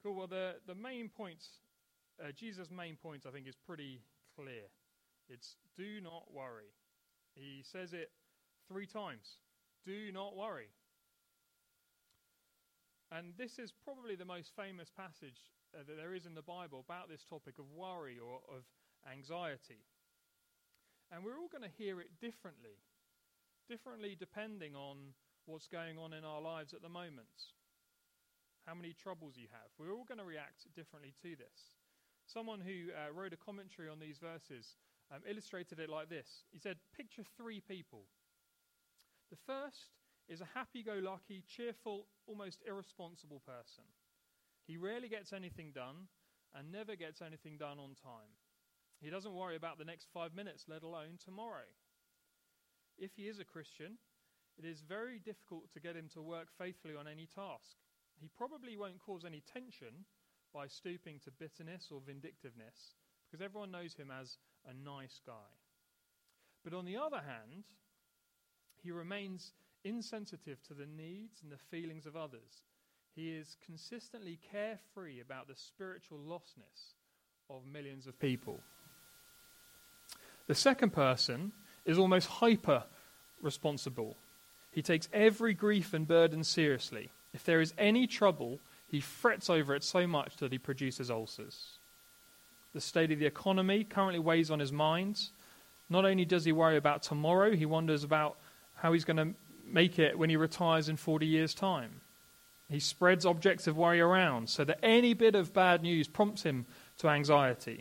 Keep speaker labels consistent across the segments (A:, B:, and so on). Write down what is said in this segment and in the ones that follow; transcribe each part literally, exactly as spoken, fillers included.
A: Cool. Well, the, the main point, uh, Jesus' main point, I think, is pretty clear. It's do not worry. He says it three times. Do not worry. And this is probably the most famous passage uh, that there is in the Bible about this topic of worry or of anxiety. And we're all going to hear it differently, differently depending on what's going on in our lives at the moment, how many troubles you have. We're all going to react differently to this. Someone who uh, wrote a commentary on these verses um, illustrated it like this. He said, picture three people. The first is a happy-go-lucky, cheerful, almost irresponsible person. He rarely gets anything done and never gets anything done on time. He doesn't worry about the next five minutes, let alone tomorrow. If he is a Christian, it is very difficult to get him to work faithfully on any task. He probably won't cause any tension by stooping to bitterness or vindictiveness, because everyone knows him as a nice guy. But on the other hand, he remains insensitive to the needs and the feelings of others. He is consistently carefree about the spiritual lostness of millions of people. The second person is almost hyper-responsible. He takes every grief and burden seriously. If there is any trouble, he frets over it so much that he produces ulcers. The state of the economy currently weighs on his mind. Not only does he worry about tomorrow, he wonders about how he's going to make it when he retires in forty years' time. He spreads objects of worry around so that any bit of bad news prompts him to anxiety.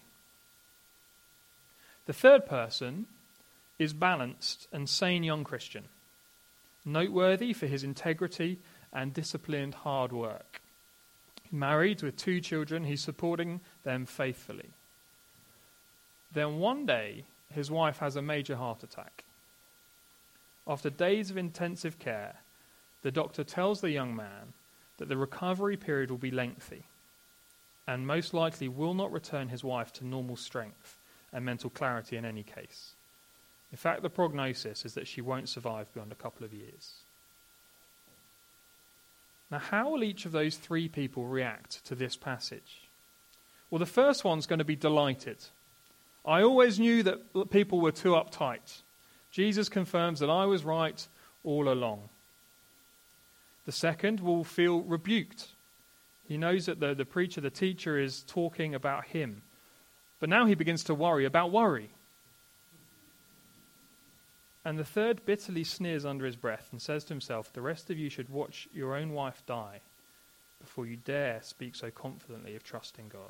A: The third person is balanced and sane young Christian, noteworthy for his integrity and disciplined hard work. Married with two children, he's supporting them faithfully. Then one day, his wife has a major heart attack. After days of intensive care, the doctor tells the young man that the recovery period will be lengthy and most likely will not return his wife to normal strength and mental clarity in any case. In fact, the prognosis is that she won't survive beyond a couple of years. Now, how will each of those three people react to this passage? Well, the first one's going to be delighted. I always knew that people were too uptight. Jesus confirms that I was right all along. The second will feel rebuked. He knows that the, the preacher, the teacher, is talking about him. But now he begins to worry about worry. And the third bitterly sneers under his breath and says to himself, the rest of you should watch your own wife die before you dare speak so confidently of trusting God.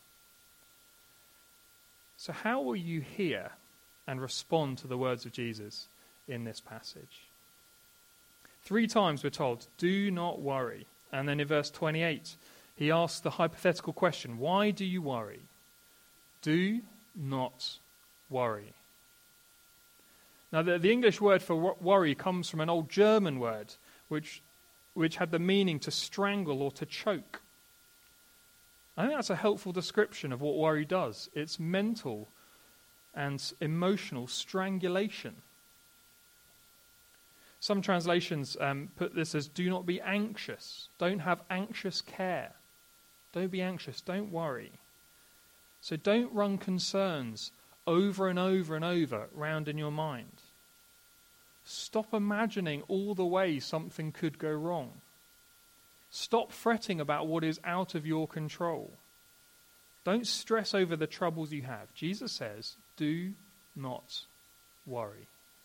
A: So how will you hear and respond to the words of Jesus in this passage? Three times we're told, do not worry. And then in verse twenty-eight, he asks the hypothetical question, why do you worry? Do not worry. Now, the, the English word for worry comes from an old German word, which, which had the meaning to strangle or to choke. I think that's a helpful description of what worry does. It's mental and emotional strangulation. Some translations um, put this as, do not be anxious. Don't have anxious care. Don't be anxious. Don't worry. So don't run concerns over and over and over round in your mind. Stop imagining all the ways something could go wrong. Stop fretting about what is out of your control. Don't stress over the troubles you have. Jesus says, do not worry.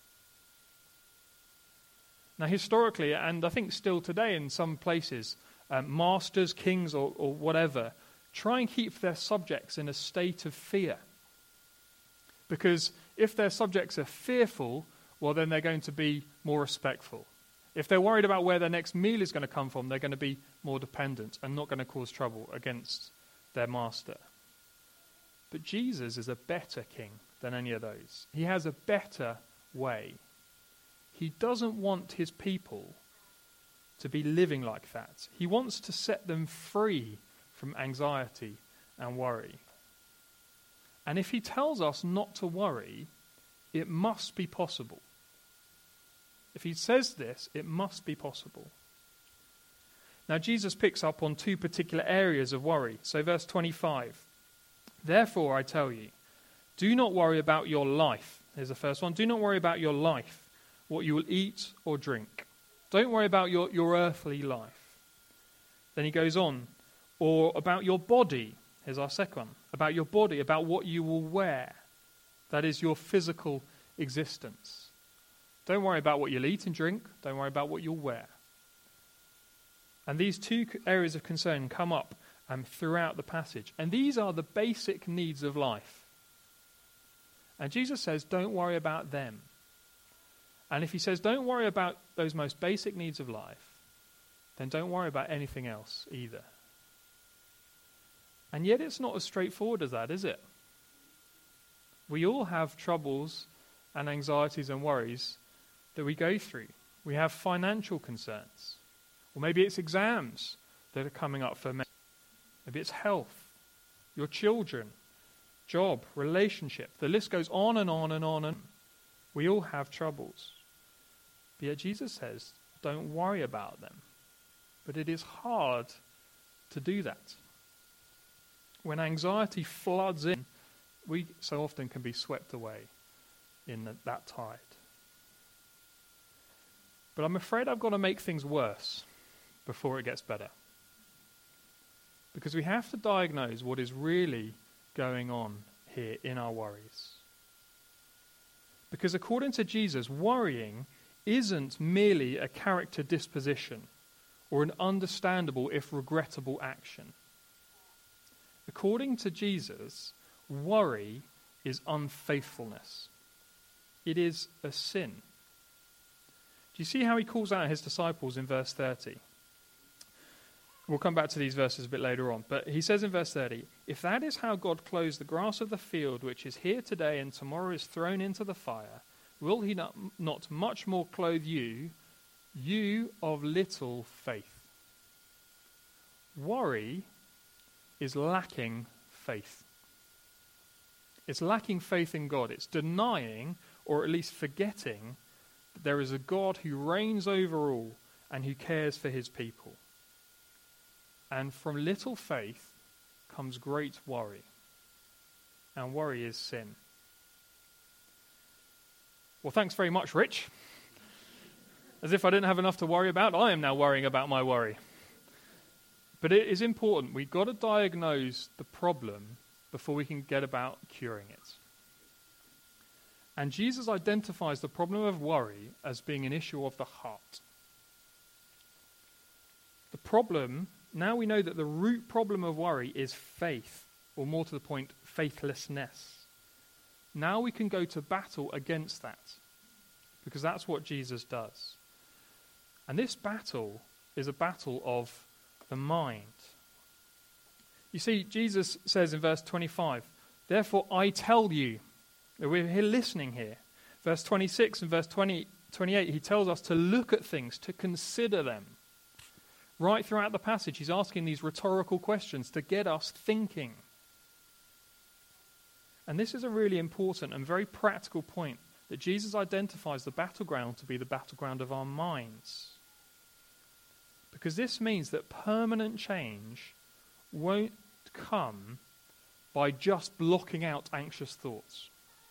A: Now, historically, and I think still today in some places, um, masters, kings, or, or whatever, try and keep their subjects in a state of fear. Because if their subjects are fearful, well, then they're going to be more respectful. If they're worried about where their next meal is going to come from, they're going to be more dependent and not going to cause trouble against their master. But Jesus is a better king than any of those. He has a better way. He doesn't want his people to be living like that. He wants to set them free from anxiety and worry. And if he tells us not to worry, it must be possible. If he says this, it must be possible. Now, Jesus picks up on two particular areas of worry. So, verse twenty-five, therefore I tell you, do not worry about your life. Here's the first one. Do not worry about your life, what you will eat or drink. Don't worry about your, your earthly life. Then he goes on, or about your body. Here's our second one. About your body, about what you will wear. That is your physical existence. Don't worry about what you'll eat and drink. Don't worry about what you'll wear. And these two areas of concern come up um, throughout the passage. And these are the basic needs of life. And Jesus says, don't worry about them. And if he says, don't worry about those most basic needs of life, then don't worry about anything else either. And yet it's not as straightforward as that, is it? We all have troubles and anxieties and worries that we go through. We have financial concerns. Or maybe it's exams that are coming up for many. Maybe it's health, your children, job, relationship. The list goes on and on and on and on. We all have troubles. But yet Jesus says, don't worry about them. But it is hard to do that. When anxiety floods in, we so often can be swept away in that tide. But I'm afraid I've got to make things worse before it gets better. Because we have to diagnose what is really going on here in our worries. Because according to Jesus, worrying isn't merely a character disposition or an understandable if regrettable action. According to Jesus, worry is unfaithfulness. It is a sin. Do you see how he calls out his disciples in verse thirty? We'll come back to these verses a bit later on. But he says in verse thirty, if that is how God clothes the grass of the field, which is here today and tomorrow is thrown into the fire, will he not, not much more clothe you, you of little faith? Worry is lacking faith. It's lacking faith in God. It's denying, or at least forgetting, that there is a God who reigns over all and who cares for his people. And from little faith comes great worry. And worry is sin. Well, thanks very much, Rich. As if I didn't have enough to worry about, I am now worrying about my worry. But it is important. We've got to diagnose the problem before we can get about curing it. And Jesus identifies the problem of worry as being an issue of the heart. The problem, now we know that the root problem of worry is faith, or more to the point, faithlessness. Now we can go to battle against that, because that's what Jesus does. And this battle is a battle of the mind. You see, Jesus says in verse twenty-five, therefore I tell you, we're here listening here. Verse twenty-six and verse twenty, twenty-eight, he tells us to look at things, to consider them. Right throughout the passage, he's asking these rhetorical questions to get us thinking. And this is a really important and very practical point, that Jesus identifies the battleground to be the battleground of our minds. Because this means that permanent change won't come by just blocking out anxious thoughts.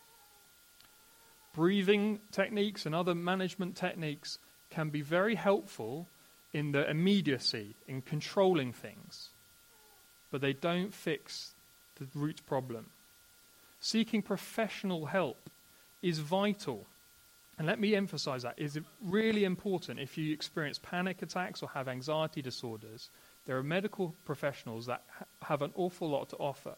A: Breathing techniques and other management techniques can be very helpful in the immediacy, in controlling things, but they don't fix the root problem. Seeking professional help is vital. And let me emphasize that, is really important. If you experience panic attacks or have anxiety disorders, there are medical professionals that ha- have an awful lot to offer.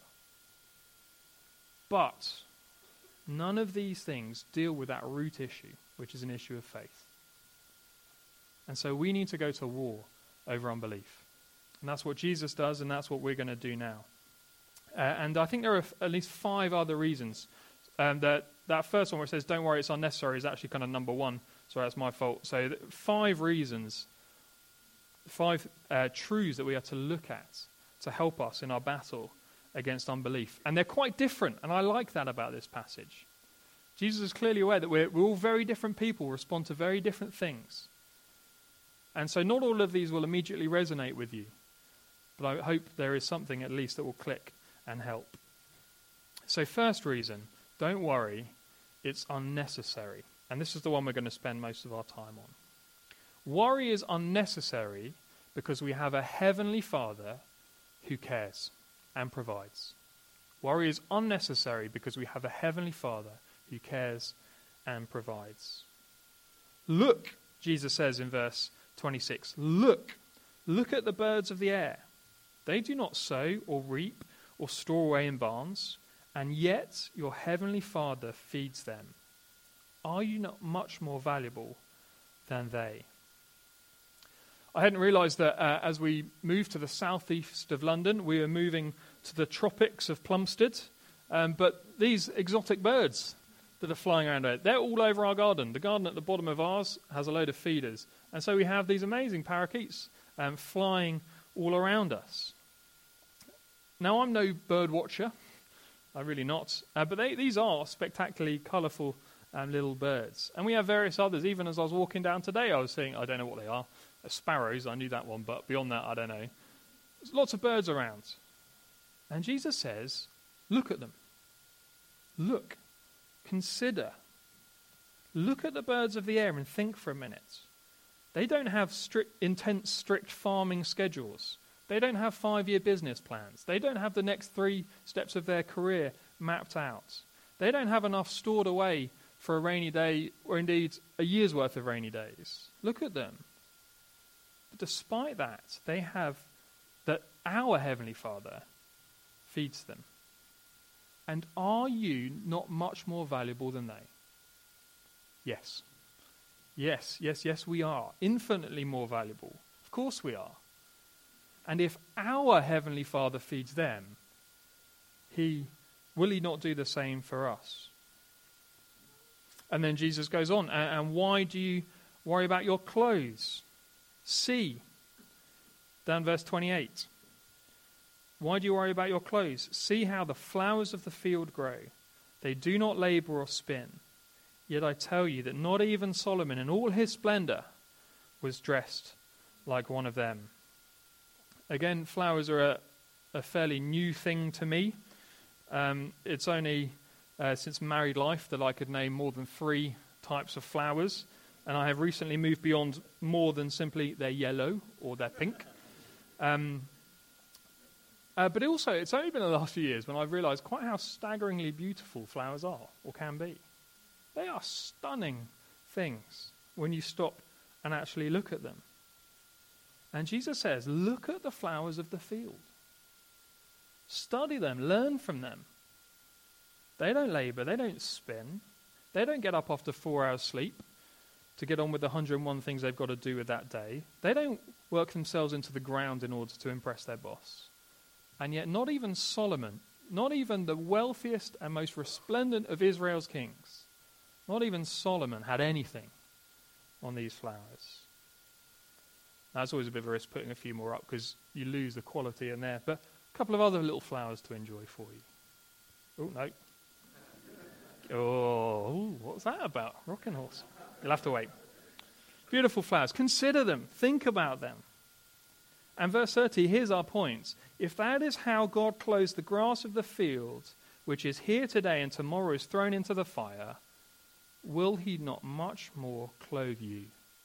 A: But none of these things deal with that root issue, which is an issue of faith. And so we need to go to war over unbelief. And that's what Jesus does, and that's what we're going to do now. Uh, and I think there are f- at least five other reasons. Um, that, that first one where it says, don't worry, it's unnecessary, is actually kind of number one. Sorry, that's my fault. So th- five reasons, five uh, truths that we are to look at to help us in our battle against unbelief. And they're quite different, and I like that about this passage. Jesus is clearly aware that we're, we're all very different people, respond to very different things. And so not all of these will immediately resonate with you, but I hope there is something at least that will click and help. So first reason, don't worry, it's unnecessary. And this is the one we're going to spend most of our time on. Worry is unnecessary because we have a heavenly Father who cares and provides. Worry is unnecessary because we have a heavenly Father who cares and provides. Look, Jesus says in verse twenty-six, look, look at the birds of the air. They do not sow or reap or store away in barns, and yet your heavenly Father feeds them. Are you not much more valuable than they? I hadn't realised that uh, as we moved to the southeast of London, we were moving to the tropics of Plumstead. Um, but these exotic birds that are flying around there, they're all over our garden. The garden at the bottom of ours has a load of feeders. And so we have these amazing parakeets um, flying all around us. Now, I'm no bird watcher. I'm really not. Uh, but they, these are spectacularly colourful um, little birds. And we have various others. Even as I was walking down today, I was seeing, I don't know what they are. Sparrows, I knew that one, but beyond that, I don't know. There's lots of birds around. And Jesus says, look at them. Look. Consider. Look at the birds of the air and think for a minute. They don't have strict, intense, strict farming schedules. They don't have five-year business plans. They don't have the next three steps of their career mapped out. They don't have enough stored away for a rainy day, or indeed a year's worth of rainy days. Look at them. But despite that, they have that our Heavenly Father feeds them. And are you not much more valuable than they? Yes. Yes, yes, yes, we are. Infinitely more valuable. Of course we are. And if our Heavenly Father feeds them, he will he not do the same for us? And then Jesus goes on, and, and why do you worry about your clothes? See, down verse twenty-eight. Why do you worry about your clothes? See how the flowers of the field grow. They do not labor or spin. Yet I tell you that not even Solomon in all his splendor was dressed like one of them. Again, flowers are a, a fairly new thing to me. Um, it's only uh, since married life that I could name more than three types of flowers. And I have recently moved beyond more than simply they're yellow or they're pink. Um, uh, but also, it's only been the last few years when I've realized quite how staggeringly beautiful flowers are or can be. They are stunning things when you stop and actually look at them. And Jesus says, look at the flowers of the field. Study them, learn from them. They don't labor, they don't spin. They don't get up after four hours sleep to get on with the one hundred and one things they've got to do with that day. They don't work themselves into the ground in order to impress their boss. And yet not even Solomon, not even the wealthiest and most resplendent of Israel's kings, not even Solomon had anything on these flowers. Now, it's always a bit of a risk putting a few more up because you lose the quality in there. But a couple of other little flowers to enjoy for you. Oh, no. Oh, what's that about? Rocking horse. You'll have to wait. Beautiful flowers. Consider them. Think about them. And verse thirty, here's our point. If that is how God clothes the grass of the field, which is here today and tomorrow is thrown into the fire, will he not much more clothe you?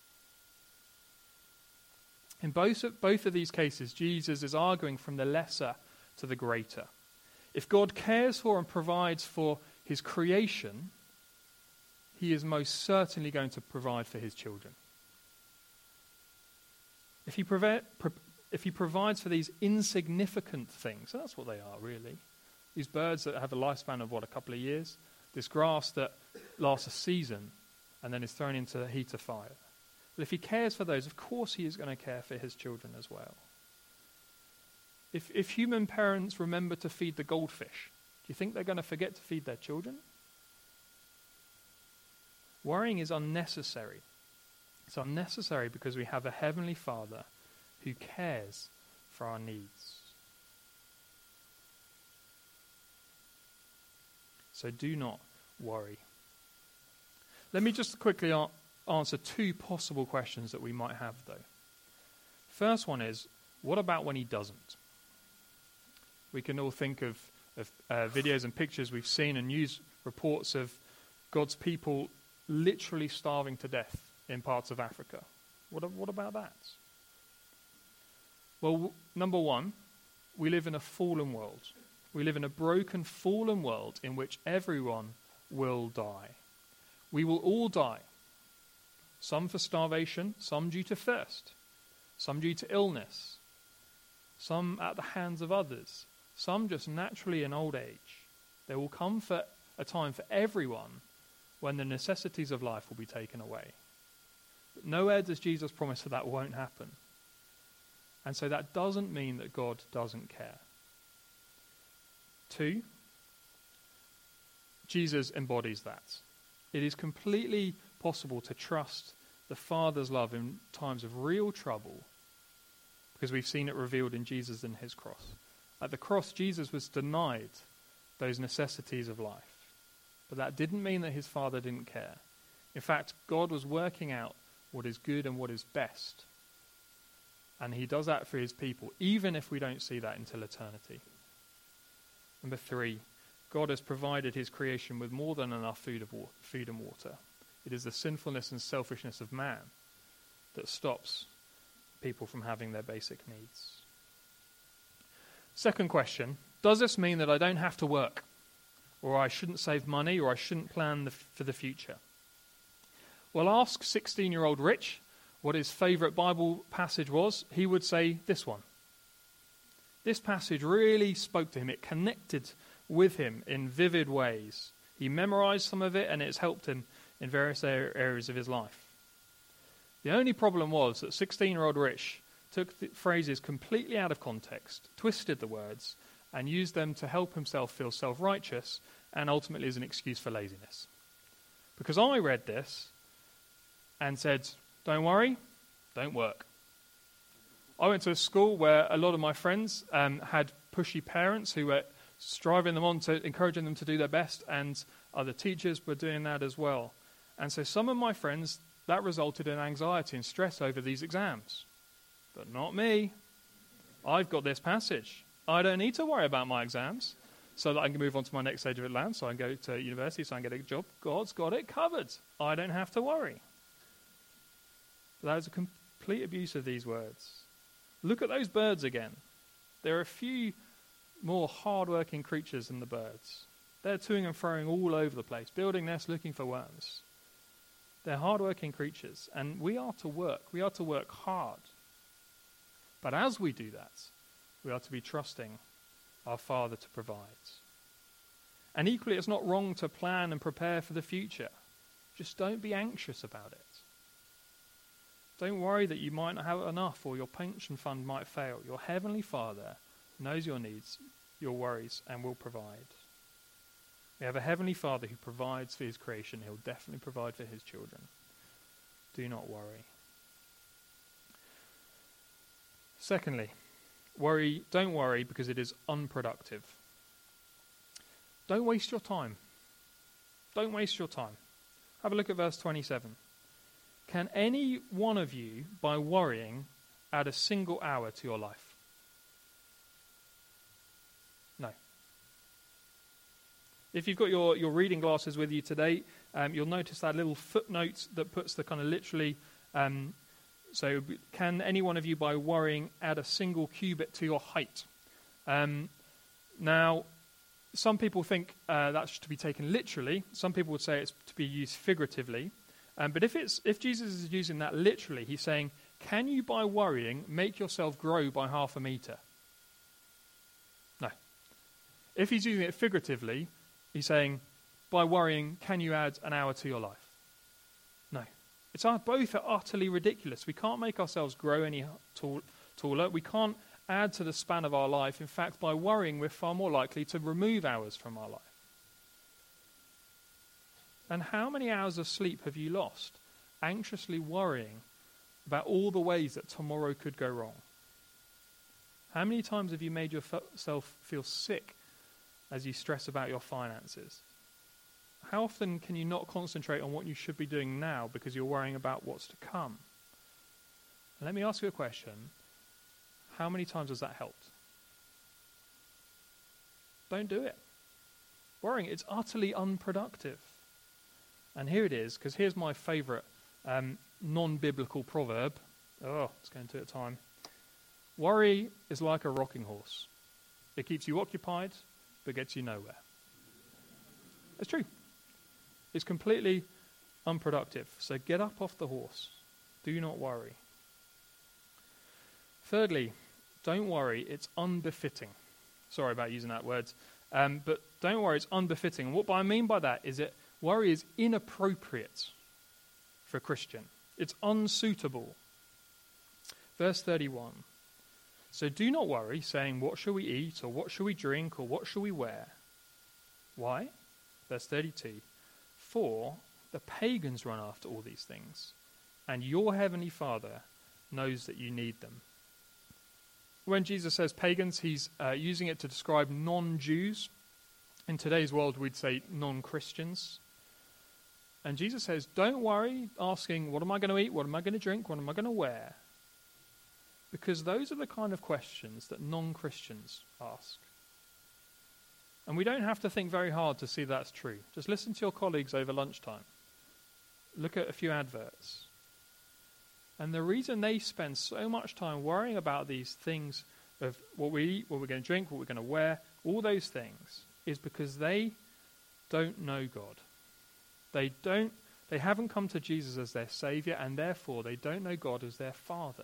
A: In both of, both of these cases, Jesus is arguing from the lesser to the greater. If God cares for and provides for his creation, he is most certainly going to provide for his children. If he, preve- pro- if he provides for these insignificant things, that's what they are really. These birds that have a lifespan of, what, a couple of years? This grass that lasts a season and then is thrown into the heat of fire. But if he cares for those, of course he is going to care for his children as well. If, if human parents remember to feed the goldfish, do you think they're going to forget to feed their children? Worrying is unnecessary. It's unnecessary because we have a heavenly Father who cares for our needs. So do not worry. Let me just quickly a- answer two possible questions that we might have, though. First one is, what about when he doesn't? We can all think of, of uh, videos and pictures we've seen and news reports of God's people literally starving to death in parts of Africa. What, what about that? Well, w- number one, we live in a fallen world. We live in a broken, fallen world in which everyone will die. We will all die. Some for starvation, some due to thirst, some due to illness, some at the hands of others, some just naturally in old age. There will come for a time for everyone when the necessities of life will be taken away. But nowhere does Jesus promise that that won't happen. And so that doesn't mean that God doesn't care. Two, Jesus embodies that. It is completely possible to trust the Father's love in times of real trouble because we've seen it revealed in Jesus and his cross. At the cross, Jesus was denied those necessities of life. But that didn't mean that his Father didn't care. In fact, God was working out what is good and what is best. And he does that for his people, even if we don't see that until eternity. Number three, God has provided his creation with more than enough food, of wa- food and water. It is the sinfulness and selfishness of man that stops people from having their basic needs. Second question, does this mean that I don't have to work? Or I shouldn't save money, or I shouldn't plan the f- for the future? Well, ask sixteen-year-old Rich what his favourite Bible passage was. He would say this one. This passage really spoke to him. It connected with him in vivid ways. He memorized some of it, and it's helped him in various areas of his life. The only problem was that sixteen-year-old Rich took the phrases completely out of context, twisted the words, and used them to help himself feel self-righteous and ultimately as an excuse for laziness. Because I read this and said, don't worry, don't work. I went to a school where a lot of my friends um, had pushy parents who were striving them on to encouraging them to do their best, and other teachers were doing that as well. And so some of my friends, that resulted in anxiety and stress over these exams. But not me. I've got this passage. I don't need to worry about my exams so that I can move on to my next stage of Atlanta, so I can go to university, so I can get a job. God's got it covered. I don't have to worry. That is a complete abuse of these words. Look at those birds again. There are a few more hard-working creatures than the birds. They're toing and froing all over the place, building nests, looking for worms. They're hard-working creatures, and we are to work. We are to work hard. But as we do that, we are to be trusting our Father to provide. And equally, it's not wrong to plan and prepare for the future. Just don't be anxious about it. Don't worry that you might not have enough or your pension fund might fail. Your Heavenly Father knows your needs, your worries, and will provide. We have a Heavenly Father who provides for his creation. He'll definitely provide for his children. Do not worry. Secondly, worry, don't worry because it is unproductive. Don't waste your time. Don't waste your time. Have a look at verse twenty-seven. Can any one of you, by worrying, add a single hour to your life? No. If you've got your, your reading glasses with you today, um, you'll notice that little footnote that puts the kind of literally, um, so can any one of you, by worrying, add a single cubit to your height? Um, now, some people think uh, that's to be taken literally. Some people would say it's to be used figuratively. Um, but if it's if Jesus is using that literally, he's saying, can you, by worrying, make yourself grow by half a meter? No. If he's using it figuratively, he's saying, by worrying, can you add an hour to your life? No. It's our, both are utterly ridiculous. We can't make ourselves grow any tall, taller. We can't add to the span of our life. In fact, by worrying, we're far more likely to remove hours from our life. And how many hours of sleep have you lost anxiously worrying about all the ways that tomorrow could go wrong? How many times have you made yourself feel sick as you stress about your finances? How often can you not concentrate on what you should be doing now because you're worrying about what's to come? And let me ask you a question. How many times has that helped? Don't do it. Worrying, it's utterly unproductive. And here it is, because here's my favourite um, non-biblical proverb. Oh, let's go into it time. Worry is like a rocking horse. It keeps you occupied, but gets you nowhere. It's true. It's completely unproductive. So get up off the horse. Do not worry. Thirdly, don't worry, it's unbefitting. Sorry about using that word. Um, but don't worry, it's unbefitting. And what I mean by that is that worry is inappropriate for a Christian. It's unsuitable. Verse thirty-one. So do not worry, saying, what shall we eat, or what shall we drink, or what shall we wear? Why? Verse thirty-two. For the pagans run after all these things, and your heavenly Father knows that you need them. When Jesus says pagans, he's uh, using it to describe non-Jews. In today's world, we'd say non-Christians. And Jesus says, don't worry asking, what am I going to eat? What am I going to drink? What am I going to wear? Because those are the kind of questions that non-Christians ask. And we don't have to think very hard to see that's true. Just listen to your colleagues over lunchtime. Look at a few adverts. And the reason they spend so much time worrying about these things of what we eat, what we're going to drink, what we're going to wear, all those things, is because they don't know God. They don't, they haven't come to Jesus as their Savior, and therefore they don't know God as their Father.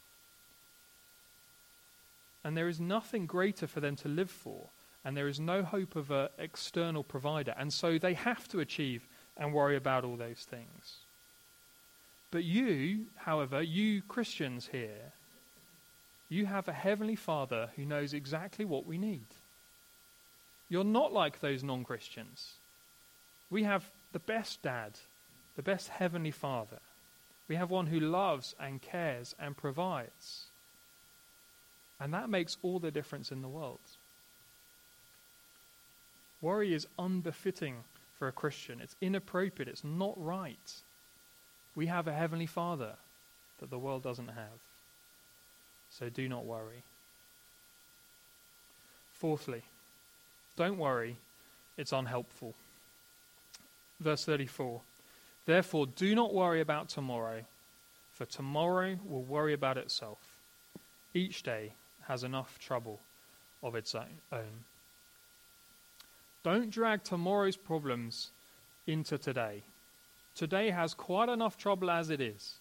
A: And there is nothing greater for them to live for, and there is no hope of an external provider. And so they have to achieve and worry about all those things. But you, however, you Christians here, you have a heavenly Father who knows exactly what we need. You're not like those non-Christians. We have the best dad, the best heavenly Father. We have one who loves and cares and provides. And that makes all the difference in the world. Worry is unbefitting for a Christian. It's inappropriate. It's not right. We have a heavenly Father that the world doesn't have. So do not worry. Fourthly, don't worry. It's unhelpful. Verse thirty-four. Therefore, do not worry about tomorrow, for tomorrow will worry about itself. Each day has enough trouble of its own. Don't drag tomorrow's problems into today. Today has quite enough trouble as it is.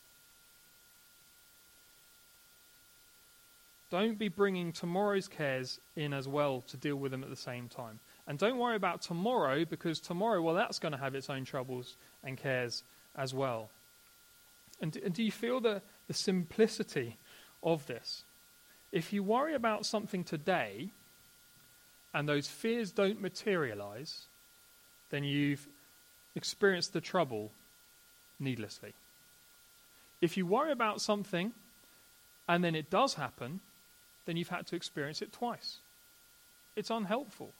A: Don't be bringing tomorrow's cares in as well to deal with them at the same time. And don't worry about tomorrow, because tomorrow, well, that's going to have its own troubles and cares as well. And, and do you feel the, the simplicity of this? If you worry about something today and those fears don't materialize, then you've experienced the trouble needlessly. If you worry about something and then it does happen, then you've had to experience it twice. It's unhelpful.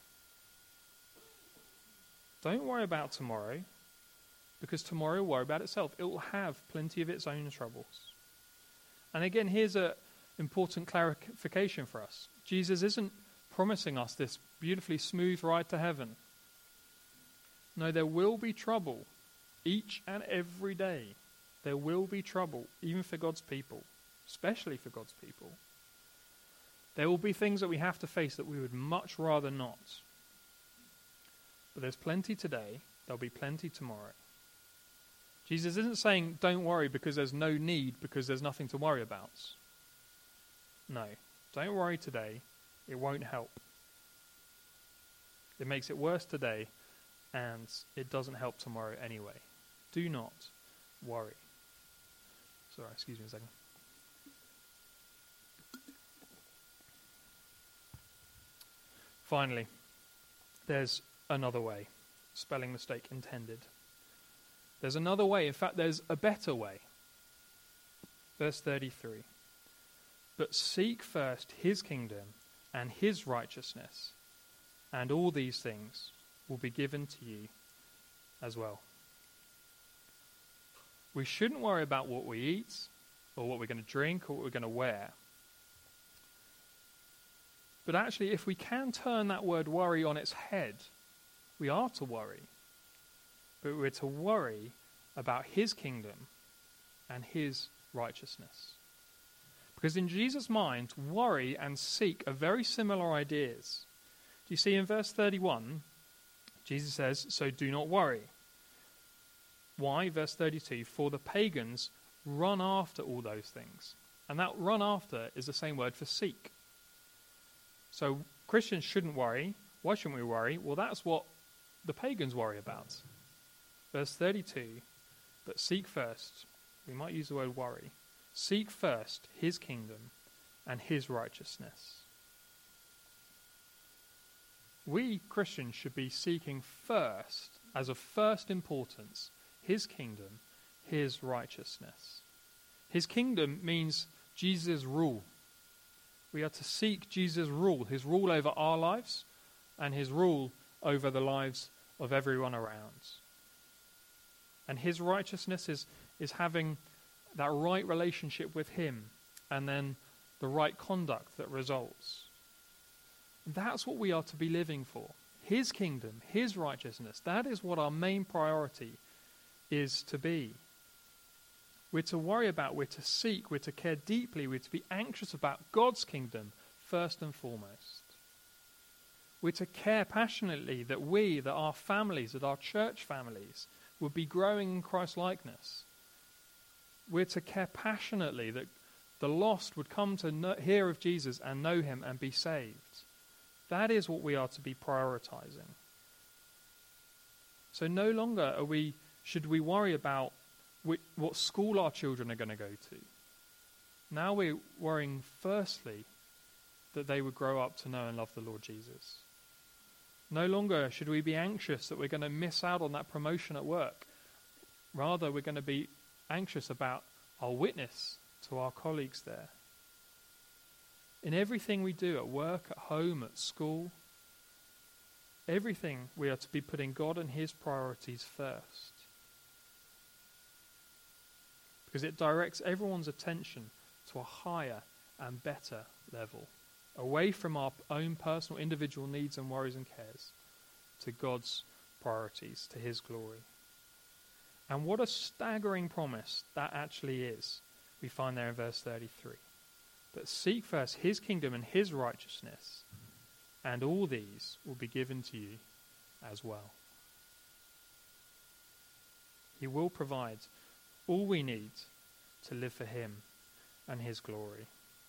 A: Don't worry about tomorrow, because tomorrow will worry about itself. It will have plenty of its own troubles. And again, here's an important clarification for us. Jesus isn't promising us this beautifully smooth ride to heaven. No, there will be trouble each and every day. There will be trouble, even for God's people, especially for God's people. There will be things that we have to face that we would much rather not. But there's plenty today. There'll be plenty tomorrow. Jesus isn't saying don't worry because there's no need, because there's nothing to worry about. No, don't worry today. It won't help. It makes it worse today, and it doesn't help tomorrow anyway. Do not worry. Sorry, excuse me a second. Finally, there's another way. Spelling mistake intended. There's another way. In fact, there's a better way. Verse thirty-three. But seek first his kingdom and his righteousness, and all these things will be given to you as well. We shouldn't worry about what we eat, or what we're going to drink, or what we're going to wear. But actually, if we can turn that word worry on its head, we are to worry. But we're to worry about his kingdom and his righteousness. Because in Jesus' mind, worry and seek are very similar ideas. Do you see in verse thirty-one, Jesus says, so do not worry. Why? Verse thirty-two, for the pagans run after all those things. And that run after is the same word for seek. So Christians shouldn't worry. Why shouldn't we worry? Well, that's what the pagans worry about. Verse thirty-two, but seek first, we might use the word worry, seek first his kingdom and his righteousness. We Christians should be seeking first, as of first importance, his kingdom, his righteousness. His kingdom means Jesus' rule. We are to seek Jesus' rule, his rule over our lives and his rule over the lives of everyone around. And his righteousness is, is having that right relationship with him and then the right conduct that results. That's what we are to be living for. His kingdom, his righteousness, that is what our main priority is to be. We're to worry about, we're to seek, we're to care deeply, we're to be anxious about God's kingdom first and foremost. We're to care passionately that we, that our families, that our church families would be growing in Christ-likeness. We're to care passionately that the lost would come to know, hear of Jesus and know him and be saved. That is what we are to be prioritizing. So no longer are we, should we worry about which, what school our children are going to go to. Now we're worrying firstly that they would grow up to know and love the Lord Jesus. No longer should we be anxious that we're going to miss out on that promotion at work. Rather, we're going to be anxious about our witness to our colleagues there. In everything we do at work, at home, at school, everything we are to be putting God and his priorities first. Because it directs everyone's attention to a higher and better level, away from our own personal individual needs and worries and cares, to God's priorities, to his glory. And what a staggering promise that actually is, we find there in verse thirty-three. But seek first his kingdom and his righteousness, and all these will be given to you as well. He will provide all we need to live for him and his glory.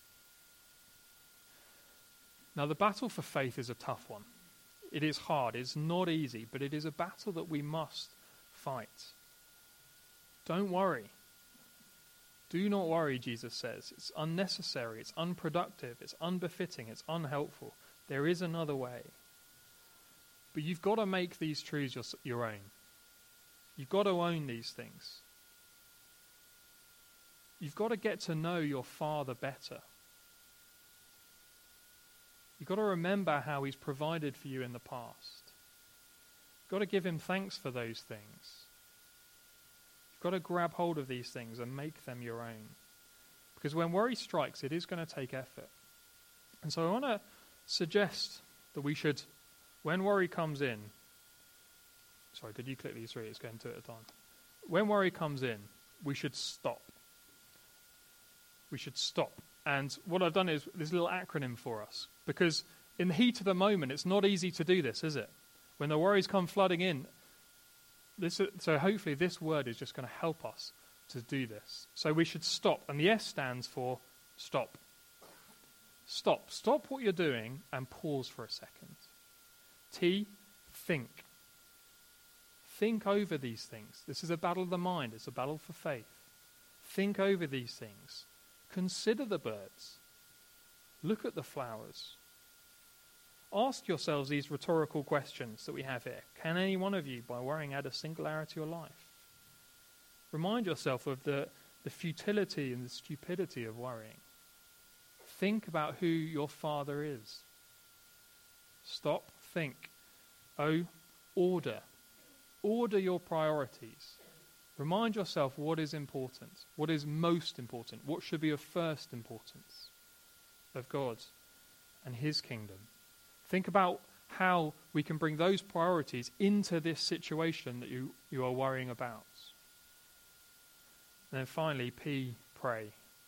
A: Now, the battle for faith is a tough one. It is hard, it's not easy, but it is a battle that we must fight. Don't worry. Do not worry, Jesus says. It's unnecessary, it's unproductive, it's unbefitting, it's unhelpful. There is another way. But you've got to make these truths your, your own. You've got to own these things. You've got to get to know your Father better. You've got to remember how he's provided for you in the past. You've got to give him thanks for those things. You've got to grab hold of these things and make them your own. Because when worry strikes, it is going to take effort. And so I want to suggest that we should, when worry comes in, sorry, could you click these three? It's going two at a time. When worry comes in, we should stop. We should stop. And what I've done is this little acronym for us. Because in the heat of the moment, it's not easy to do this, is it? When the worries come flooding in. This, so hopefully this word is just going to help us to do this. So we should stop. And the S stands for stop. Stop. Stop what you're doing and pause for a second. T, think. Think over these things. This is a battle of the mind. It's a battle for faith. Think over these things. Consider the birds. Look at the flowers. Ask yourselves these rhetorical questions that we have here. Can any one of you, by worrying, add a singularity to your life? Remind yourself of the, the futility and the stupidity of worrying. Think about who your Father is. Stop, think. Oh, order. Order your priorities. Remind yourself what is important, what is most important, what should be of first importance of God. and his kingdom. Think about how we can bring those priorities into this situation that you, you are worrying about. And then finally, P, pray.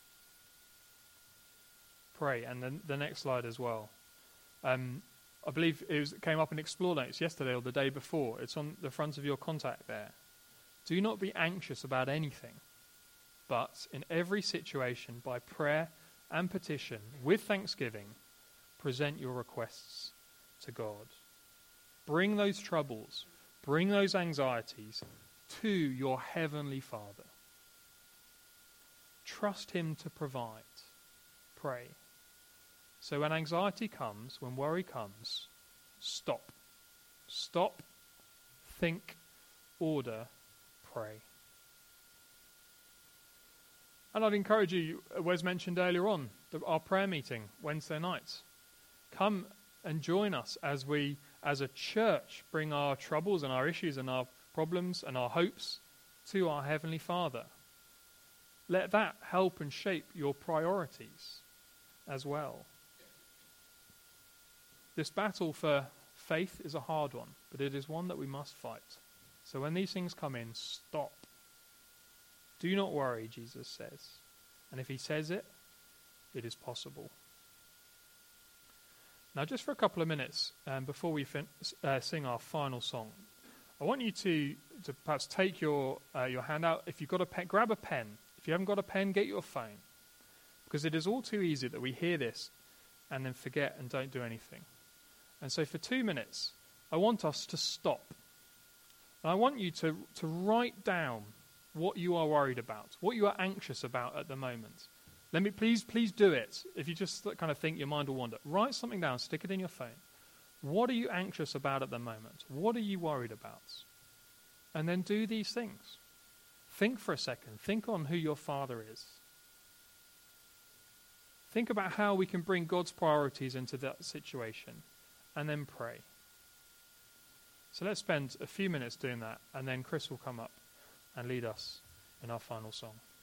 A: Pray. And then the next slide as well. Um, I believe it, was, it came up in Explore Notes yesterday or the day before. It's on the front of your contact there. Do not be anxious about anything, but in every situation, by prayer and petition, with thanksgiving, present your requests to God. Bring those troubles, bring those anxieties to your heavenly Father. Trust him to provide. Pray. So when anxiety comes, when worry comes, stop. Stop, think, order, pray. And I'd encourage you, Wes mentioned earlier on, the, our prayer meeting Wednesday nights. Come and join us as we, as a church, bring our troubles and our issues and our problems and our hopes to our Heavenly Father. Let that help and shape your priorities as well. This battle for faith is a hard one, but it is one that we must fight. So when these things come in, stop. Do not worry, Jesus says. And if he says it, it is possible. Now, just for a couple of minutes, um, before we fin- uh, sing our final song, I want you to, to perhaps take your uh, your hand out. If you've got a pen, grab a pen. If you haven't got a pen, get your phone. Because it is all too easy that we hear this and then forget and don't do anything. And so for two minutes, I want us to stop. And I want you to, to write down what you are worried about, what you are anxious about at the moment. Let me, please, please do it. If you just kind of think, your mind will wander. Write something down, stick it in your phone. What are you anxious about at the moment? What are you worried about? And then do these things. Think for a second. Think on who your Father is. Think about how we can bring God's priorities into that situation. And then pray. So let's spend a few minutes doing that, and then Chris will come up and lead us in our final song.